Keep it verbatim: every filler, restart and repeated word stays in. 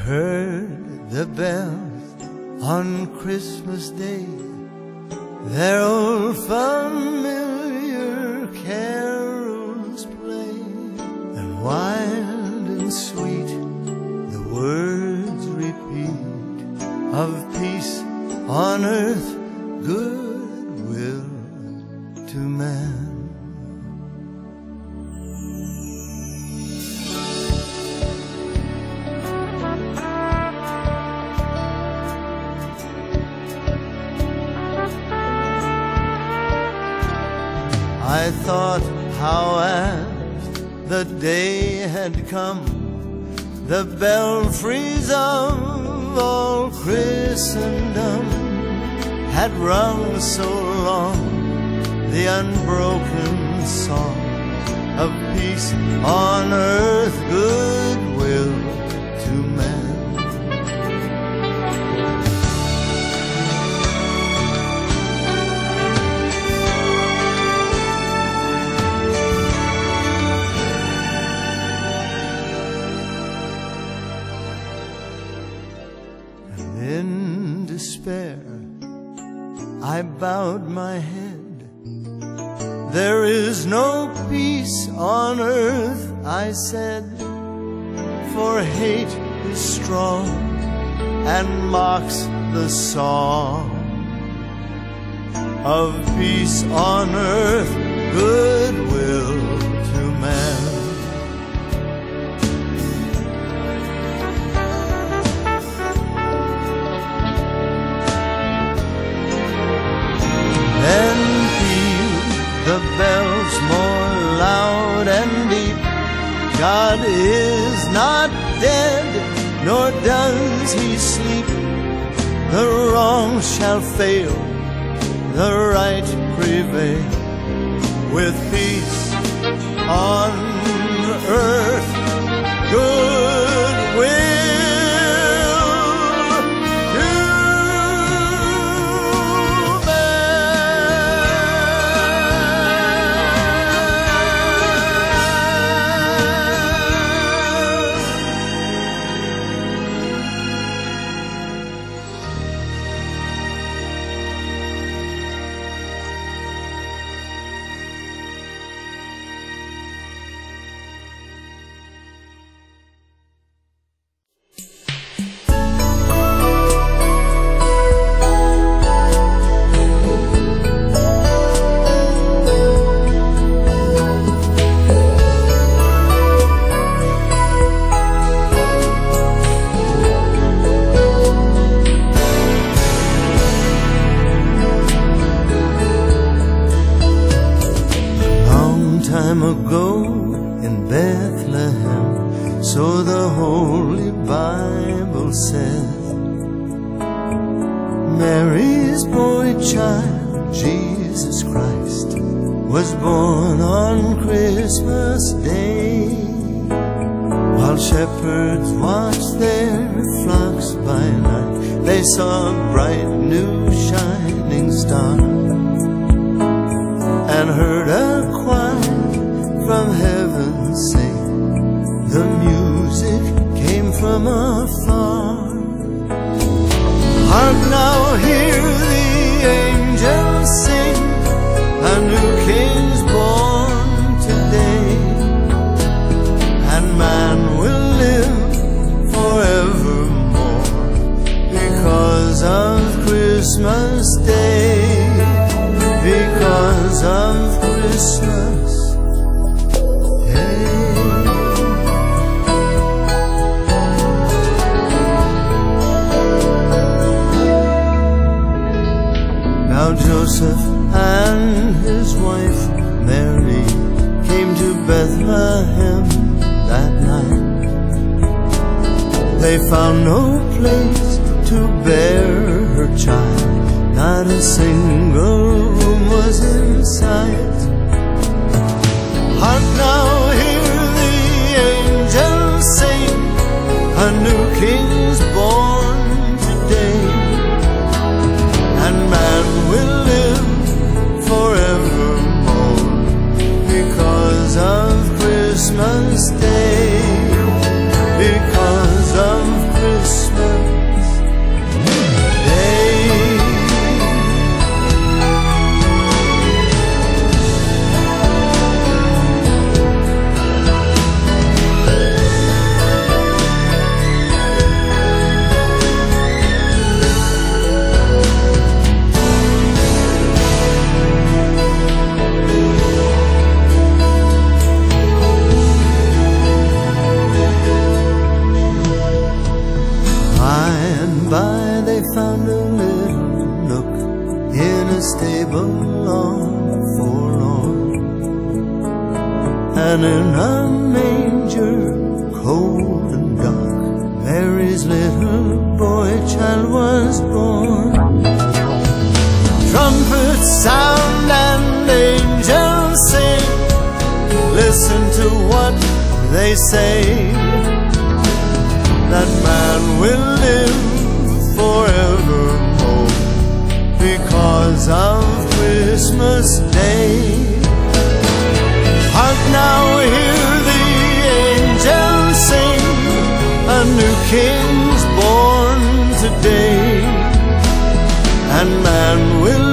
heard the bells on Christmas Day, their old familiar carols play, and wild and sweet the words repeat of peace on earth, goodwill to man. I thought how as the day had come, the belfries of all Christendom had rung so long the unbroken song of peace on earth, goodwill to man. In despair, I bowed my head. There is no peace on earth, I said, for hate is strong and mocks the song of peace on earth, goodwill to man. Then peal the bells more loud and deep. God is not dead, nor does he sleep. The wrong shall fail, the right prevail, with peace on earth, goodwill. Time ago in Bethlehem, so the Holy Bible says, Mary's boy child, Jesus Christ, was born on Christmas Day. While shepherds watched their flocks by night, they saw a bright new shining star, and heard a choir from heaven sing. The music came from afar. Hark now, hear the angels sing, a new king's born today, and man will live forevermore because of Christmas Day, because of Christmas. Now Joseph and his wife Mary came to Bethlehem that night. They found no place to bear her child, not a single room was in sight. Hark now, hear the angels sing, a new king's born today, and man will live forevermore because of Christmas Day, because of Christmas. And in a manger, cold and dark, Mary's little boy child was born. Trumpets sound and angels sing, listen to what they say, that man will live forevermore because of Christmas Day. Hark now, hear the angels sing, a new King's born today, and man will